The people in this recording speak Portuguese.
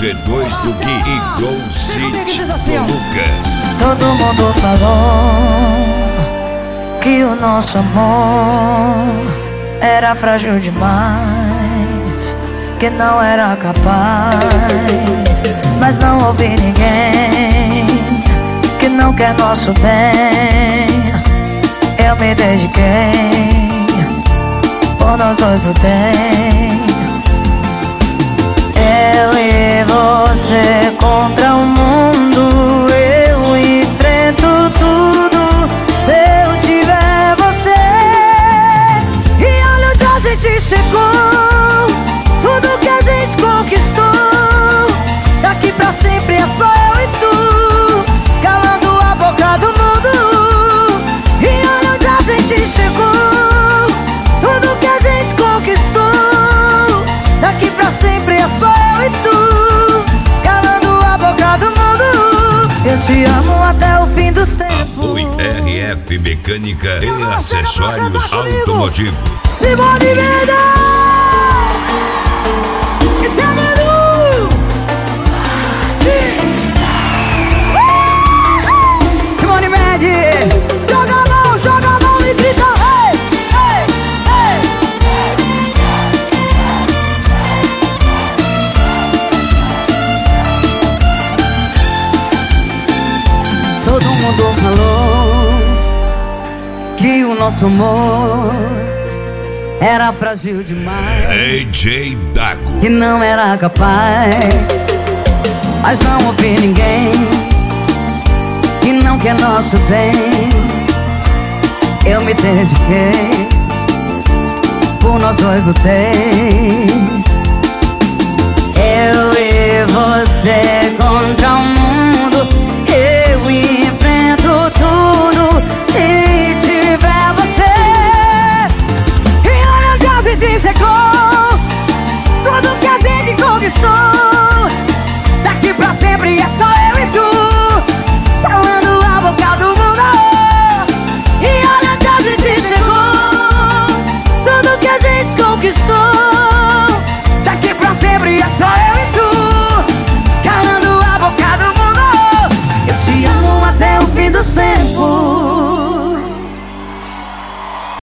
G2 do Gui e Gold City do Lucas. Todo mundo falou que o nosso amor era frágil demais, que não era capaz. Mas não ouvi ninguém que não quer nosso bem. Eu me dediquei, por nós dois lutei. Eu e você contra o mundo, eu enfrento tudo se eu tiver você. E olha onde a gente chegou, tudo que a gente conquistou. Daqui pra sempre é só eu e tu, calando a boca do mundo. E olha onde a gente chegou, tudo que a gente conquistou. Daqui pra sempre é só eu e tu, calando a boca do mundo. Eu te amo até o fim dos tempos. Apoio RF Mecânica e Acessórios Automotivos. Simone Mendes! Esse é Manu! Simone Mendes! Joga a mão e grita: ei, ei, ei! Todo mundo falou que o nosso amor era frágil demais, AJ Dago, que não era capaz. Mas não ouvi ninguém que não quer nosso bem. Eu me dediquei, por nós dois lutei. Eu e você contra o mundo,